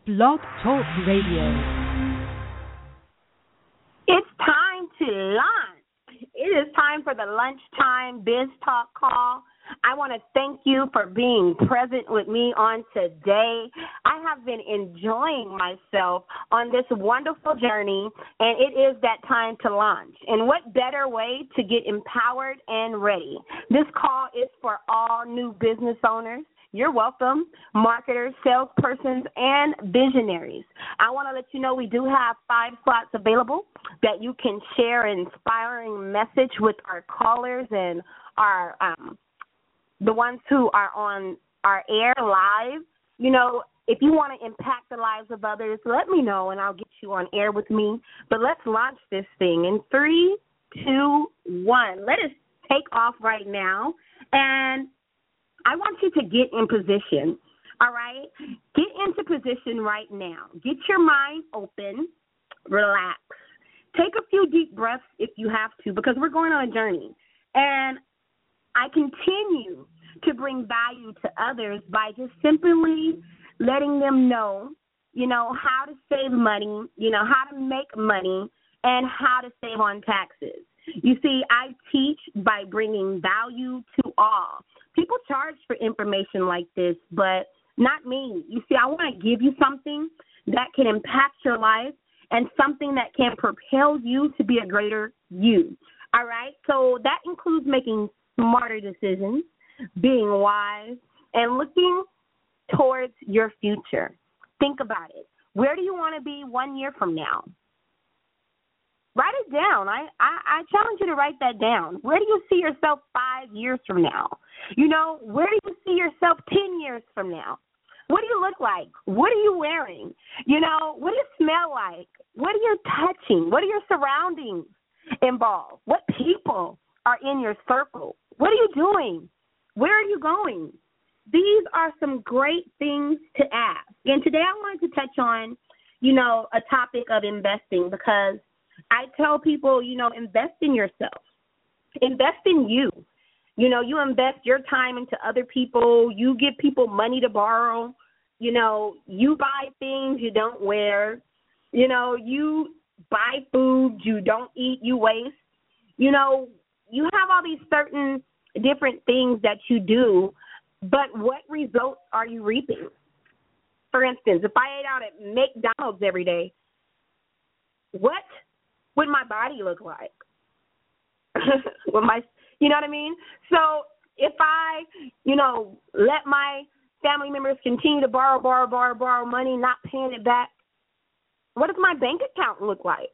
Blog Talk Radio. It's time to launch. It is time for the Lunchtime Biz Talk call. I want to thank you for being present with me on today. I have been enjoying myself on this wonderful journey, and it is that time to launch. And what better way to get empowered and ready? This call is for all new business owners. You're welcome, marketers, salespersons, and visionaries. I want to let you know we do have 5 slots available that you can share an inspiring message with our callers and our the ones who are on our air live. You know, if you want to impact the lives of others, let me know and I'll get you on air with me. But let's launch this thing in 3, 2, 1. Let us take off right now. And I want you to get in position, all right? Get into position right now. Get your mind open, relax. Take a few deep breaths if you have to, because we're going on a journey. And I continue to bring value to others by just simply letting them know, how to save money, how to make money, and how to save on taxes. You see, I teach by bringing value to all. People charge for information like this, but not me. You see, I want to give you something that can impact your life and something that can propel you to be a greater you. All right? So that includes making smarter decisions, being wise, and looking towards your future. Think about it. Where do you want to be 1 year from now? Write it down. I challenge you to write that down. Where do you see yourself 5 years from now? Where do you see yourself 10 years from now? What do you look like? What are you wearing? What do you smell like? What are you touching? What are your surroundings involved? What people are in your circle? What are you doing? Where are you going? These are some great things to ask. And today I wanted to touch on, a topic of investing, because I tell people, invest in yourself. Invest in you. You invest your time into other people. You give people money to borrow. You buy things you don't wear. You buy food you don't eat, you waste. You have all these certain different things that you do, but what results are you reaping? For instance, if I ate out at McDonald's every day, what would my body look like? You know what I mean? So if I, let my family members continue to borrow money, not paying it back, what does my bank account look like?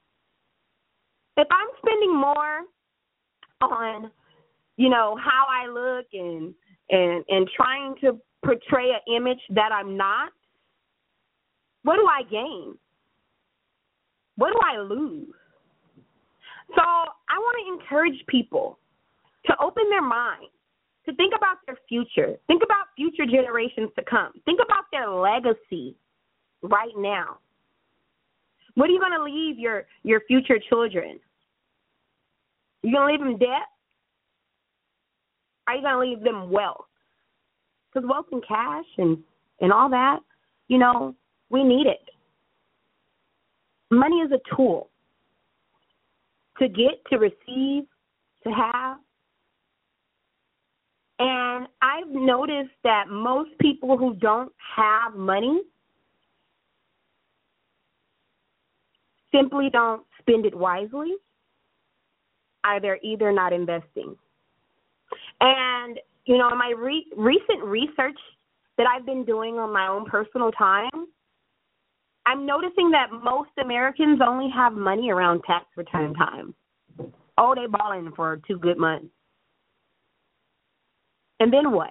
If I'm spending more on, how I look and trying to portray an image that I'm not, what do I gain? What do I lose? So I want to encourage people to open their mind, to think about their future, think about future generations to come, think about their legacy right now. What are you going to leave your future children? You going to leave them debt? Are you going to leave them wealth? Because wealth and cash and all that, we need it. Money is a tool to get, to receive, to have. And I've noticed that most people who don't have money simply don't spend it wisely. They're either not investing. And, in my recent research that I've been doing on my own personal time, I'm noticing that most Americans only have money around tax return time. Oh, they balling for 2 good months. And then what?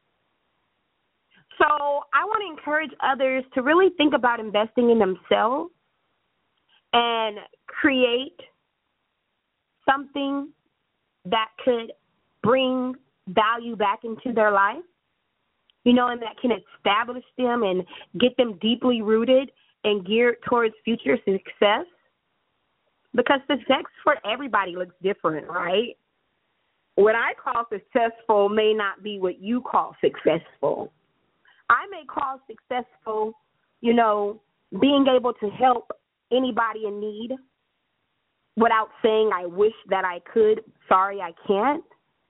So I want to encourage others to really think about investing in themselves and create something that could bring value back into their life, and that can establish them and get them deeply rooted and geared towards future success. Because success for everybody looks different, right? What I call successful may not be what you call successful. I may call successful being able to help anybody in need without saying, I wish that I could, sorry, I can't.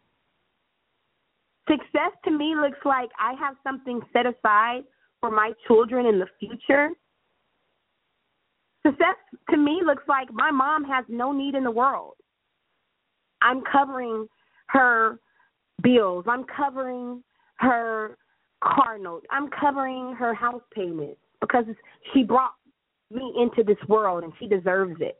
Success to me looks like I have something set aside for my children in the future. Success to me looks like my mom has no need in the world. I'm covering her bills. I'm covering her car note. I'm covering her house payment because she brought me into this world and she deserves it.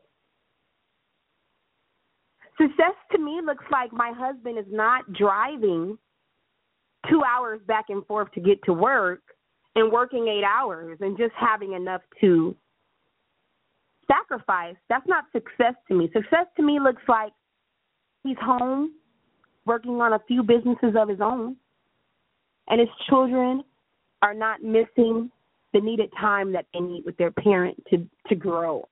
Success to me looks like my husband is not driving 2 hours back and forth to get to work and working 8 hours and just having enough to sacrifice. That's not success to me. Success to me looks like he's home working on a few businesses of his own, and his children are not missing the needed time that they need with their parent to grow.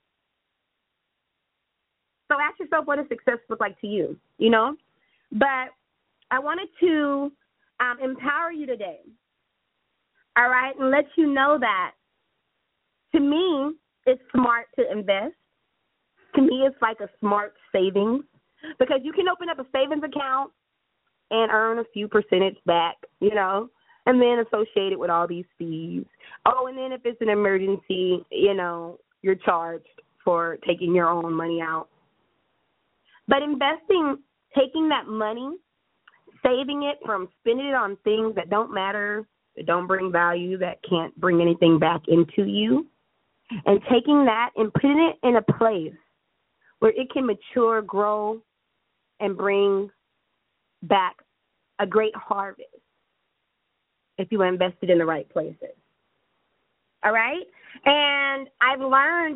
So ask yourself, what does success look like to you? But I wanted to empower you today, all right, and let you know that to me, it's smart to invest. To me, it's like a smart savings because you can open up a savings account and earn a few percentage back, and then associate it with all these fees. Oh, and then if it's an emergency, you're charged for taking your own money out. But investing, taking that money, saving it from spending it on things that don't matter, that don't bring value, that can't bring anything back into you, and taking that and putting it in a place where it can mature, grow, and bring back a great harvest if you invested in the right places. All right? And I've learned,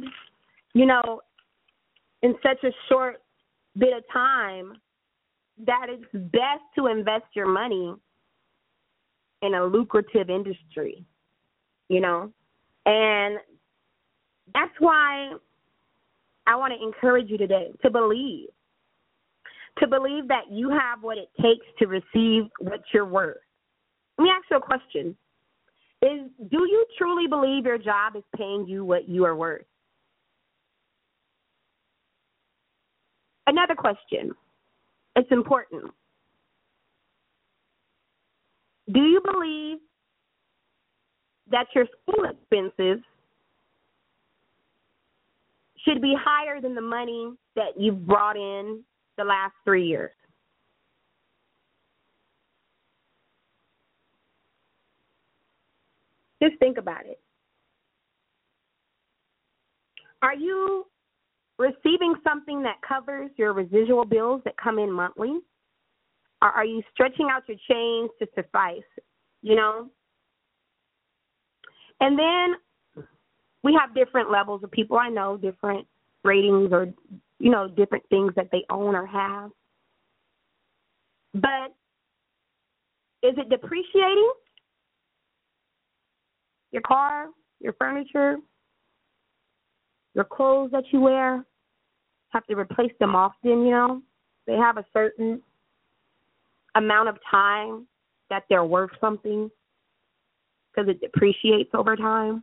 in such a short bit of time that it's best to invest your money in a lucrative industry, and that's why I want to encourage you today to believe that you have what it takes to receive what you're worth. Let me ask you a question. Do you truly believe your job is paying you what you are worth? Another question. It's important. Do you believe that your school expenses should be higher than the money that you've brought in the last 3 years? Just think about it. Are you receiving something that covers your residual bills that come in monthly? Or are you stretching out your change to suffice, And then we have different levels of people. I know different ratings or, different things that they own or have. But is it depreciating? Your car, your furniture, your clothes that you wear, have to replace them often, They have a certain amount of time that they're worth something because it depreciates over time.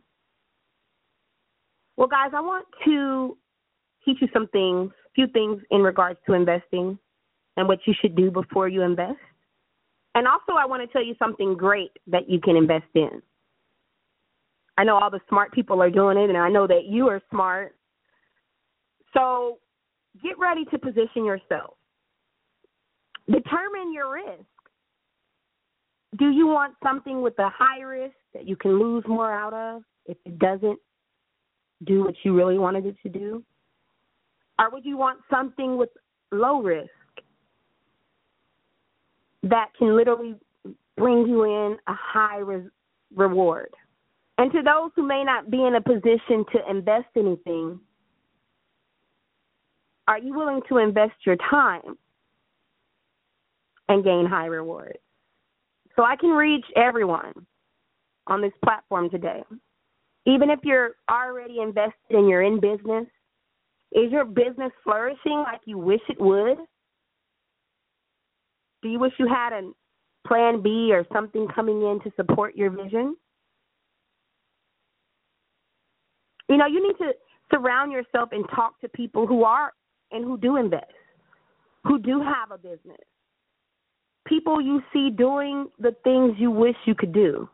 Well, guys, I want to teach you a few things in regards to investing and what you should do before you invest. And also I want to tell you something great that you can invest in. I know all the smart people are doing it, and I know that you are smart. So get ready to position yourself. Determine your risk. Do you want something with a high risk that you can lose more out of if it doesn't do what you really wanted it to do? Or would you want something with low risk that can literally bring you in a high reward? And to those who may not be in a position to invest anything, are you willing to invest your time and gain high rewards? So I can reach everyone on this platform today. Even if you're already invested and you're in business, is your business flourishing like you wish it would? Do you wish you had a plan B or something coming in to support your vision? You need to surround yourself and talk to people who are and who do invest, who do have a business, people you see doing the things you wish you could do.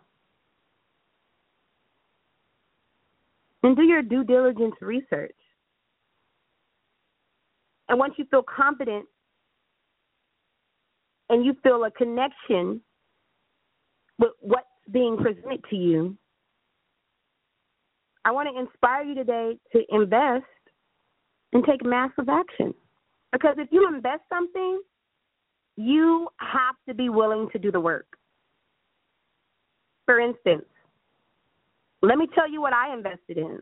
And do your due diligence research. And once you feel confident and you feel a connection with what's being presented to you, I want to inspire you today to invest and take massive action. Because if you invest something, you have to be willing to do the work. For instance, let me tell you what I invested in.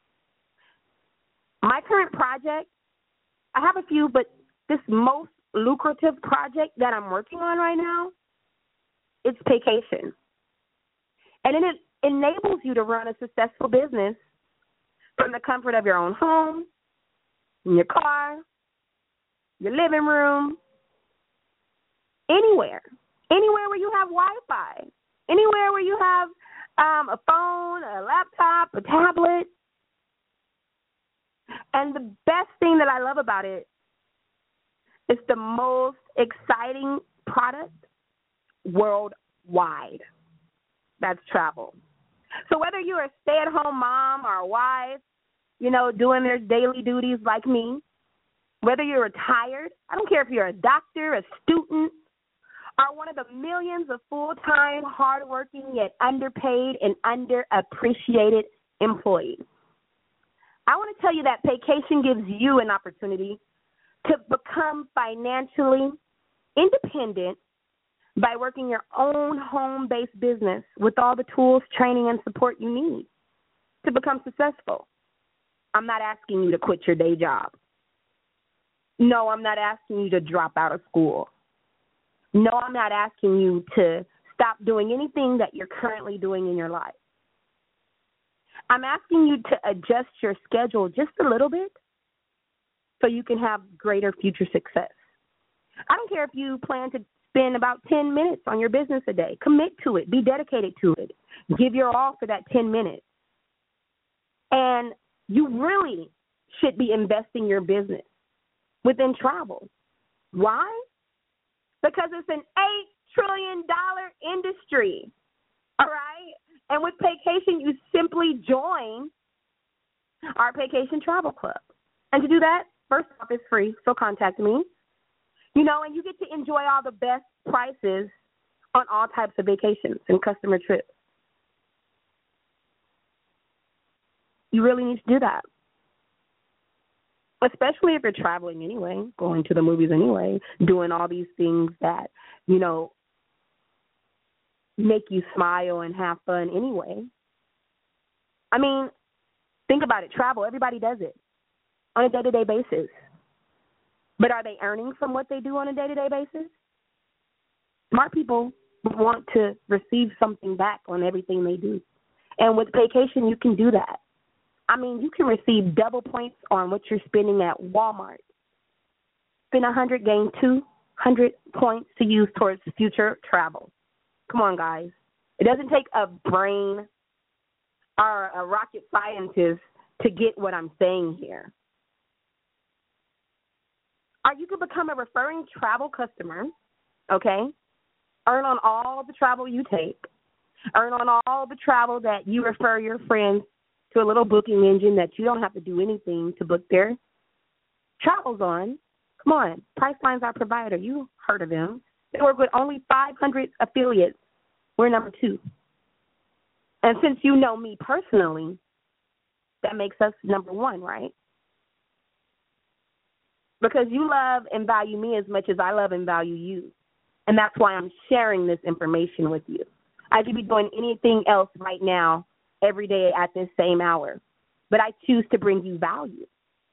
My current project, I have a few, but this most lucrative project that I'm working on right now, it's Paycation. And it enables you to run a successful business from the comfort of your own home, in your car, your living room, anywhere where you have Wi-Fi, anywhere where you have a phone, a laptop, a tablet. And the best thing that I love about it is the most exciting product worldwide. That's travel. So whether you're a stay-at-home mom or a wife, doing their daily duties like me, whether you're retired, I don't care if you're a doctor, a student, or one of the millions of full-time, hardworking, yet underpaid and underappreciated employees. I want to tell you that Paycation gives you an opportunity to become financially independent by working your own home-based business with all the tools, training, and support you need to become successful. I'm not asking you to quit your day job. No, I'm not asking you to drop out of school. No, I'm not asking you to stop doing anything that you're currently doing in your life. I'm asking you to adjust your schedule just a little bit so you can have greater future success. I don't care if you plan to spend about 10 minutes on your business a day. Commit to it. Be dedicated to it. Give your all for that 10 minutes. And you really should be investing your business within travel. Why? Because it's an $8 trillion industry, all right? And with Paycation, you simply join our Paycation Travel Club. And to do that, first off, it's free, so contact me. And you get to enjoy all the best prices on all types of vacations and customer trips. You really need to do that. Especially if you're traveling anyway, going to the movies anyway, doing all these things that, make you smile and have fun anyway. I mean, think about it. Travel, everybody does it on a day-to-day basis. But are they earning from what they do on a day-to-day basis? Smart people want to receive something back on everything they do. And with Paycation, you can do that. I mean, you can receive double points on what you're spending at Walmart. Spend 100, gain 200 points to use towards future travel. Come on, guys. It doesn't take a brain or a rocket scientist to get what I'm saying here. Or you could become a referring travel customer, okay? Earn on all the travel you take. Earn on all the travel that you refer your friends to a little booking engine that you don't have to do anything to book their travels on. Come on. Priceline's our provider. You heard of them. They work with only 500 affiliates. We're number 2. And since you know me personally, that makes us number 1, right? Because you love and value me as much as I love and value you. And that's why I'm sharing this information with you. I could be doing anything else right now, every day at this same hour. But I choose to bring you value.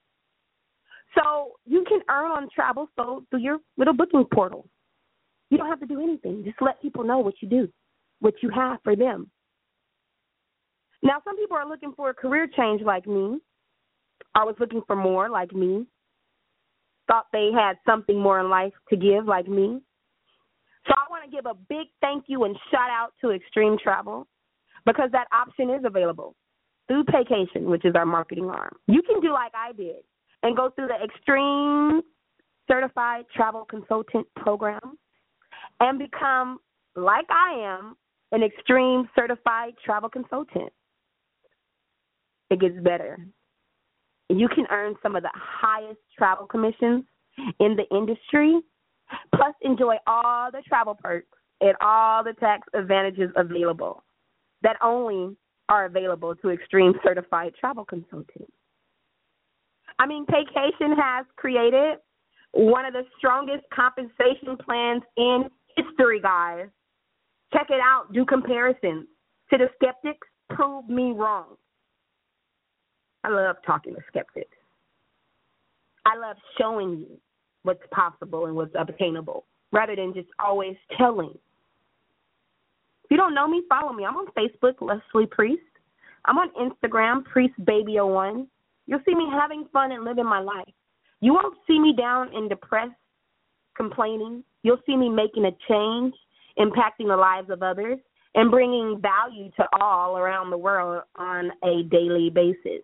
So you can earn on travel through your little booking portal. You don't have to do anything. Just let people know what you do, what you have for them. Now, some people are looking for a career change like me. I was looking for more like me. Thought they had something more in life to give like me. So I want to give a big thank you and shout out to Extreme Travel because that option is available. through Paycation, which is our marketing arm, you can do like I did and go through the Extreme Certified Travel Consultant program and become, like I am, an Extreme Certified Travel Consultant. It gets better. You can earn some of the highest travel commissions in the industry, plus enjoy all the travel perks and all the tax advantages available that only are available to Extreme Certified Travel Consultants. I mean, Paycation has created one of the strongest compensation plans in history, guys. Check it out. Do comparisons. To the skeptics, prove me wrong. I love talking to skeptics. I love showing you what's possible and what's obtainable rather than just always telling. If you don't know me, follow me. I'm on Facebook, Leslie Priest. I'm on Instagram, PriestBaby01. You'll see me having fun and living my life. You won't see me down and depressed, complaining. You'll see me making a change, impacting the lives of others, and bringing value to all around the world on a daily basis.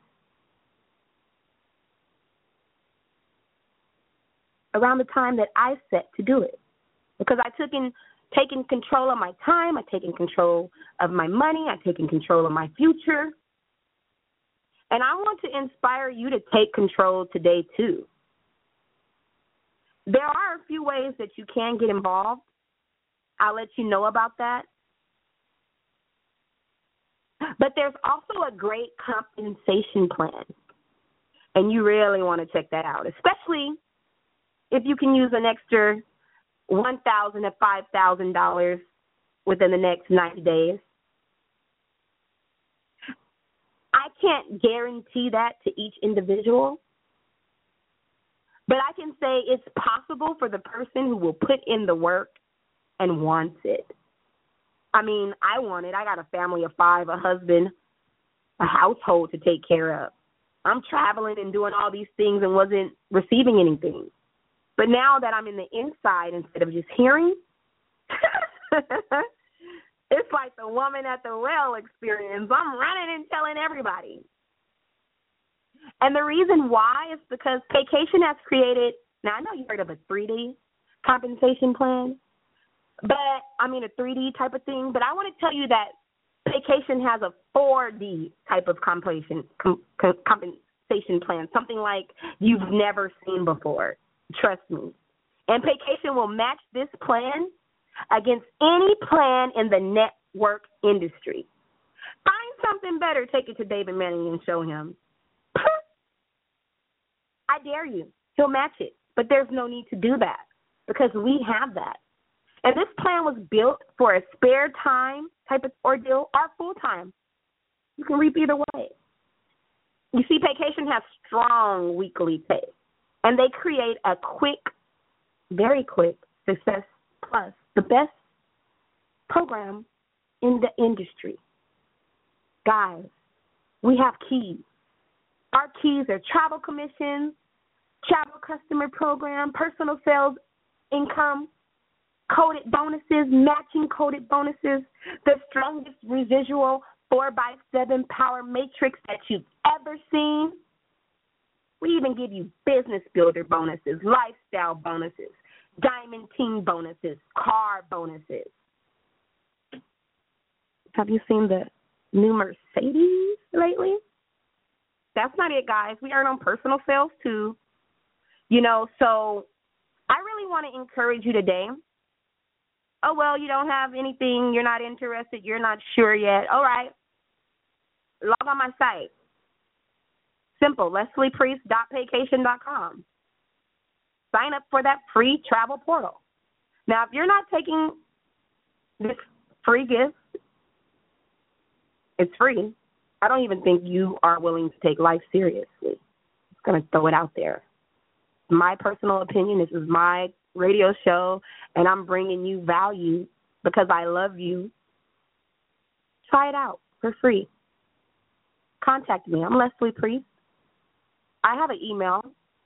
Around the time that I set to do it. Because I've taken control of my time, I've taken control of my money, I've taken control of my future. And I want to inspire you to take control today, too. There are a few ways that you can get involved. I'll let you know about that. But there's also a great compensation plan. And you really want to check that out, especially if you can use an extra $1,000 to $5,000 within the next 90 days. I can't guarantee that to each individual, but I can say it's possible for the person who will put in the work and wants it. I mean, I want it. I got a family of 5, a husband, a household to take care of. I'm traveling and doing all these things and wasn't receiving anything. But now that I'm in the inside instead of just hearing, it's like the woman at the well experience. I'm running and telling everybody. And the reason why is because Paycation has created, now I know you heard of a 3D compensation plan, but I mean a 3D type of thing, but I want to tell you that Paycation has a 4D type of compensation plan, something like you've never seen before. Trust me. And Paycation will match this plan against any plan in the network industry. Find something better, take it to David Manning and show him. I dare you. He'll match it. But there's no need to do that because we have that. And this plan was built for a spare time type of ordeal or full time. You can reap either way. You see, Paycation has strong weekly pay. And they create a quick, very quick Success Plus, the best program in the industry. Guys, we have keys. Our keys are travel commissions, travel customer program, personal sales income, coded bonuses, matching coded bonuses, the strongest residual 4x7 power matrix that you've ever seen. We even give you business builder bonuses, lifestyle bonuses, diamond team bonuses, car bonuses. Have you seen the new Mercedes lately? That's not it, guys. We earn on personal sales, too. You know, so I really want to encourage you today. Oh, well, you don't have anything. You're not interested. You're not sure yet. All right. Log on my site. Simple, lesliepriest.paycation.com. Sign up for that free travel portal. Now, if you're not taking this free gift, it's free. I don't even think you are willing to take life seriously. I'm going to throw it out there. My personal opinion, this is my radio show, and I'm bringing you value because I love you. Try it out for free. Contact me. I'm Leslie Priest. I have an email,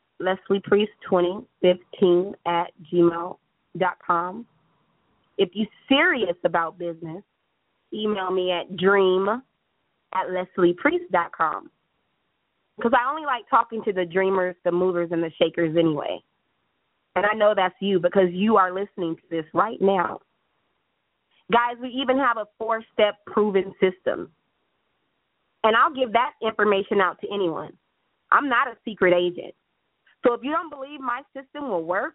lesliepriest2015@gmail.com. If you're serious about business, email me at dream at lesliepriest.com. Because I only like talking to the dreamers, the movers, and the shakers anyway. And I know that's you because you are listening to this right now. Guys, we even have a 4-step proven system. And I'll give that information out to anyone. I'm not a secret agent. So if you don't believe my system will work,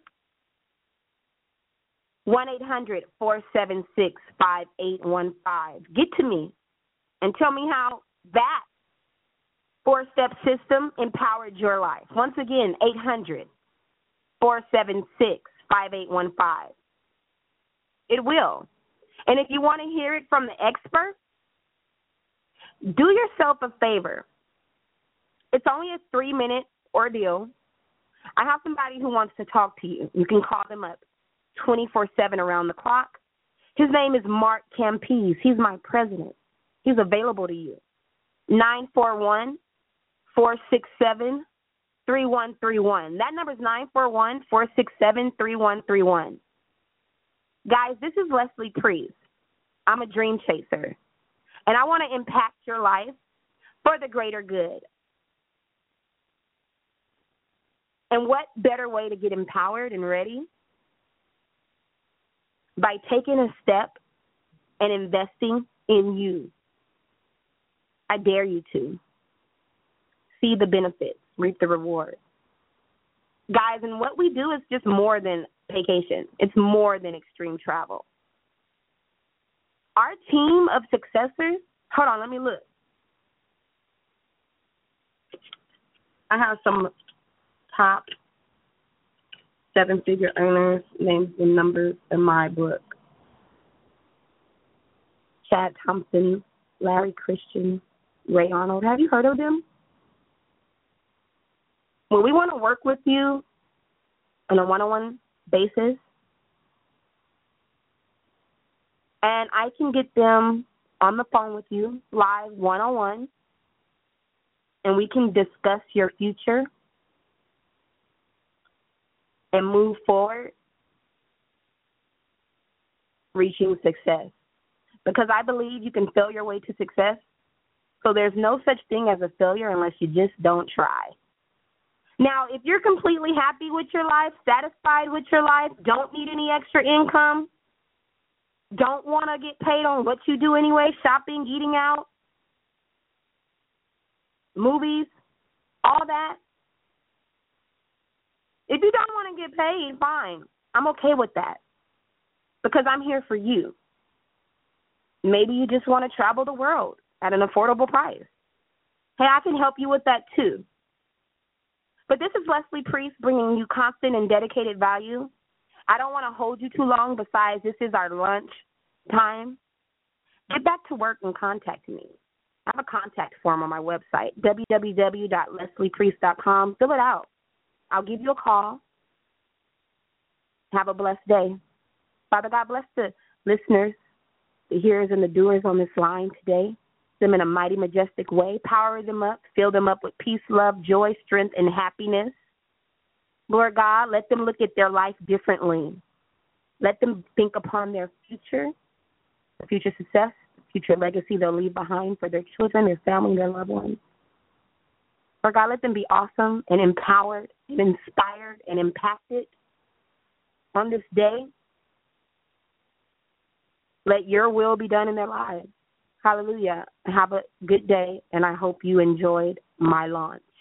1-800-476-5815. Get to me and tell me how that 4-step system empowered your life. Once again, 800-476-5815. It will. And if you want to hear it from the expert, do yourself a favor. It's only a 3-minute ordeal. I have somebody who wants to talk to you. You can call them up 24/7 around the clock. His name is Mark Campese. He's my president. He's available to you. 941-467-3131. That number is 941-467-3131. Guys, this is Leslie Priest. I'm a dream chaser, and I want to impact your life for the greater good. And what better way to get empowered and ready? By taking a step and investing in you. I dare you to. See the benefits, reap the rewards. Guys, and what we do is just more than vacation. It's more than extreme travel. Our team of successors, hold on, let me look. I have some top 7-figure earners, names and numbers in my book. Chad Thompson, Larry Christian, Ray Arnold. Have you heard of them? When we want to work with you on a one-on-one basis, and I can get them on the phone with you, live, one-on-one, and we can discuss your future and move forward, reaching success. Because I believe you can fail your way to success. So there's no such thing as a failure unless you just don't try. Now, if you're completely happy with your life, satisfied with your life, don't need any extra income, don't want to get paid on what you do anyway, shopping, eating out, movies, all that. If you don't want to get paid, fine. I'm okay with that because I'm here for you. Maybe you just want to travel the world at an affordable price. Hey, I can help you with that too. But this is Leslie Priest bringing you constant and dedicated value. I don't want to hold you too long. Besides, this is our lunch time. Get back to work and contact me. I have a contact form on my website, www.lesliepriest.com. Fill it out. I'll give you a call. Have a blessed day. Father God, bless the listeners, the hearers and the doers on this line today. Them in a mighty, majestic way. Power them up. Fill them up with peace, love, joy, strength, and happiness. Lord God, let them look at their life differently. Let them think upon their future, the future success, the future legacy they'll leave behind for their children, their family, their loved ones. Lord God, let them be awesome and empowered and inspired and impacted on this day. Let your will be done in their lives. Hallelujah. Have a good day, and I hope you enjoyed my launch.